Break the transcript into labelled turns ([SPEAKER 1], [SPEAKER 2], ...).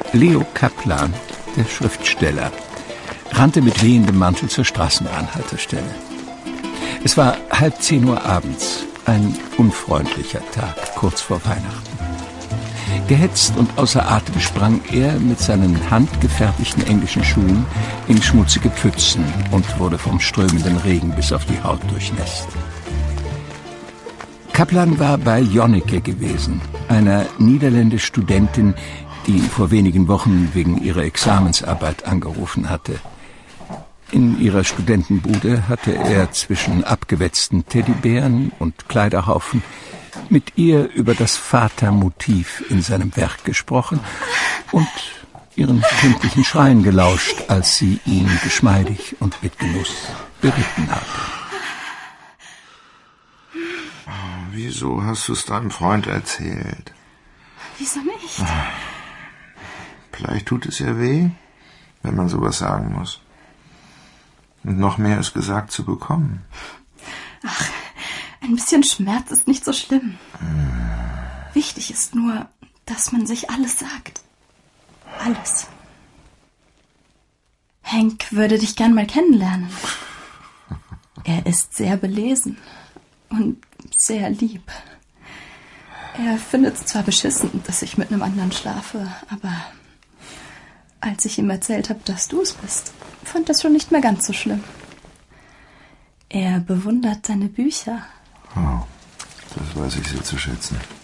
[SPEAKER 1] Leo Kaplan, der Schriftsteller, rannte mit wehendem Mantel zur Straßenbahnhaltestelle. Es war 9:30 abends, ein unfreundlicher Tag, kurz vor Weihnachten. Gehetzt und außer Atem sprang er mit seinen handgefertigten englischen Schuhen in schmutzige Pfützen und wurde vom strömenden Regen bis auf die Haut durchnässt. Kaplan war bei Jonneke gewesen, einer niederländischen Studentin, die ihn vor wenigen Wochen wegen ihrer Examensarbeit angerufen hatte. In ihrer Studentenbude hatte er zwischen abgewetzten Teddybären und Kleiderhaufen mit ihr über das Vatermotiv in seinem Werk gesprochen und ihren kindlichen Schreien gelauscht, als sie ihn geschmeidig und mit Genuss beritten hatte.
[SPEAKER 2] Wieso hast du es deinem Freund erzählt?
[SPEAKER 3] Wieso nicht?
[SPEAKER 2] Vielleicht tut es ja weh, wenn man sowas sagen muss. Und noch mehr ist gesagt zu bekommen.
[SPEAKER 3] Ach, ein bisschen Schmerz ist nicht so schlimm. Wichtig ist nur, dass man sich alles sagt. Alles. Henk würde dich gern mal kennenlernen. Er ist sehr belesen und sehr lieb. Er findet es zwar beschissen, dass ich mit einem anderen schlafe, aber als ich ihm erzählt habe, dass du es bist, fand das schon nicht mehr ganz so schlimm. Er bewundert deine Bücher.
[SPEAKER 2] Oh, das weiß ich sehr zu schätzen.